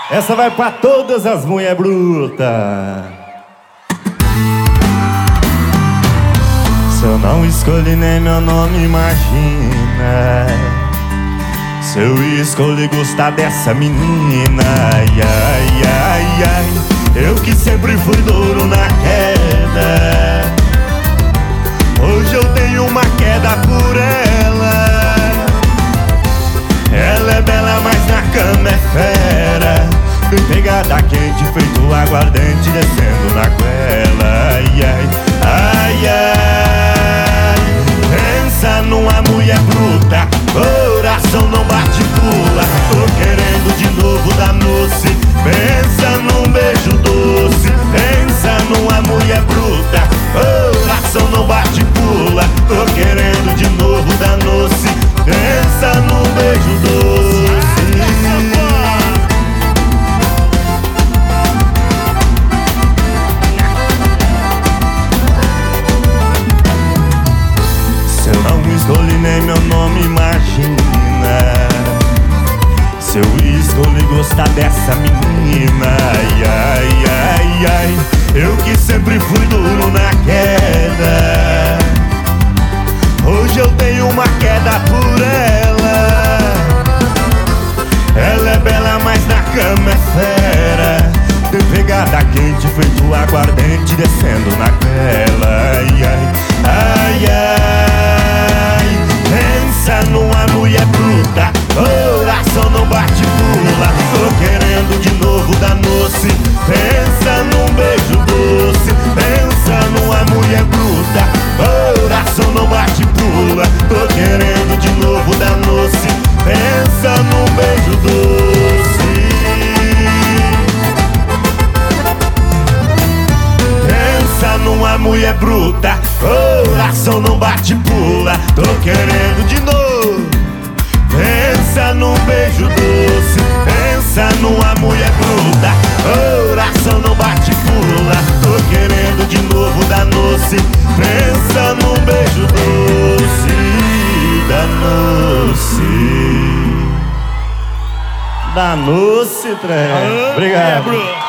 Essa vai pra todas as mulher brutas. Se eu não escolhi nem meu nome, imagina. Se eu escolhi gostar dessa menina, ai, ai, ai, ai. Eu que sempre fui duro na queda, hoje eu tenho uma queda por ela. Ela é bela, mas na cama é fera. Tem pegada quente, feito aguardente, descendo na goela. Ai, ai, ai, ai. Pensa numa mulher bruta, coração não bate, pula. Tô querendo de novo dar doce. Pensa num beijo doce. Pensa numa mulher bruta, coração não bate, pula. Tô querendo de novo dar doce. Pensa num beijo doce. Se eu não escolhi nem meu nome, imagina. Se eu escolhi gostar dessa menina, ai, ai, ai, ai. Eu que sempre fui duro na queda, hoje eu tenho uma queda por ela. Ela é bela, mas na cama é fera. Tem pegada quente, feito aguardente, descendo na goela. Ai, ai, ai, ai. Pensa numa mulher bruta, coração não bate, pula. Tô querendo de novo dar doce. Pensa num beijo doce. Pensa numa mulher bruta, coração não bate, pula. Tô querendo de novo dar doce. Pensa num beijo doce. Pensa numa mulher bruta, coração não bate, pula. Tô querendo de novo. Pensa num beijo doce. Pensa numa mulher bruta, coração não bate, pula. Tô querendo de novo dar doce. Pensa num beijo doce. Danou-se, trem. Obrigado.